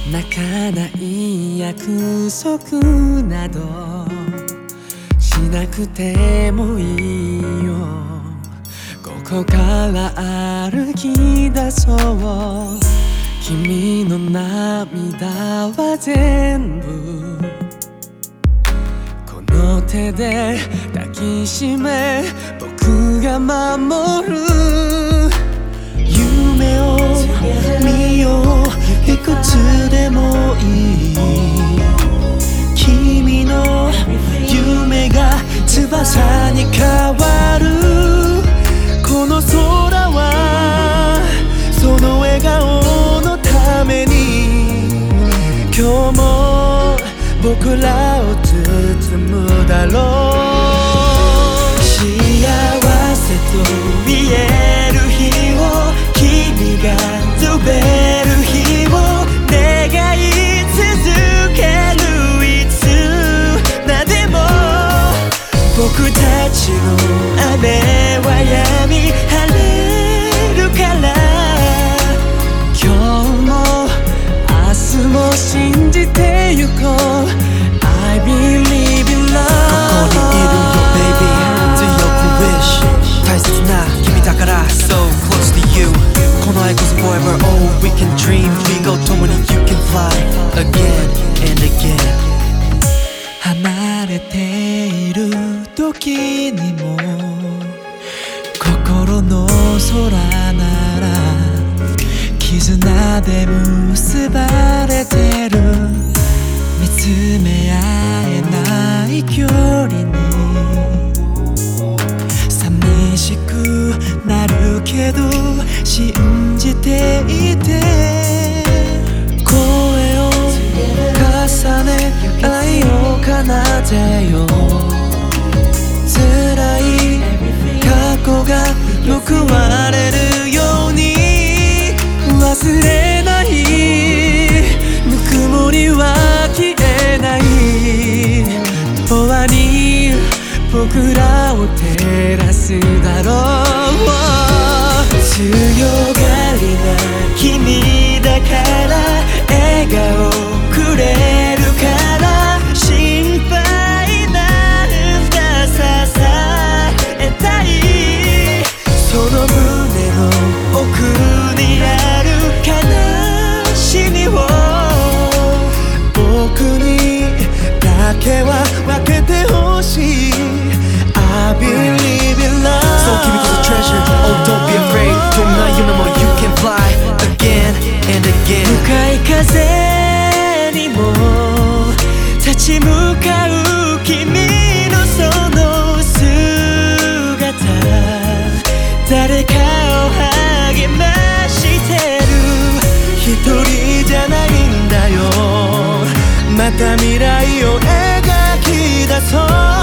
泣かない約束などしなくてもいいよ。ここから歩き出そう。君の涙は全部この手で抱きしめ僕が守る。夢を見よういくつでもいい。君の夢が翼に変わる。この空はその笑顔のために今日も僕らを包むだろう。幸せと言える日を君が飛べる日を願い続ける。いつまでも僕たちの雨は止み晴れるから。今日も明日も信じてゆこう。 I believe in love。 ここにいるよ baby 強く wish 大切な君だから so close to you。 この愛こそ forever oh we can dream we go 共に you can fly again and again。 離れている時にも心の空なら絆で結ばれてる。見つめ合えない距離に寂しくなるけど信じていて。声を重ね愛を奏でよ。辛い過去が報われるように。忘れないぬくもりは消えない。永遠に僕らを照らすだろう。強がりな君だから笑顔くれるから。心配なんだ支えたい。その胸の奥にある悲しみを僕にだけは分けてほしい。 I believe in love。 So 君こそ treasure oh don't be afraid どんな夢も you can fly again and again。 向かい風にも立ち向かう君のその姿。誰かを励ましてる。一人じゃないんだよ。また未来を描き出そう。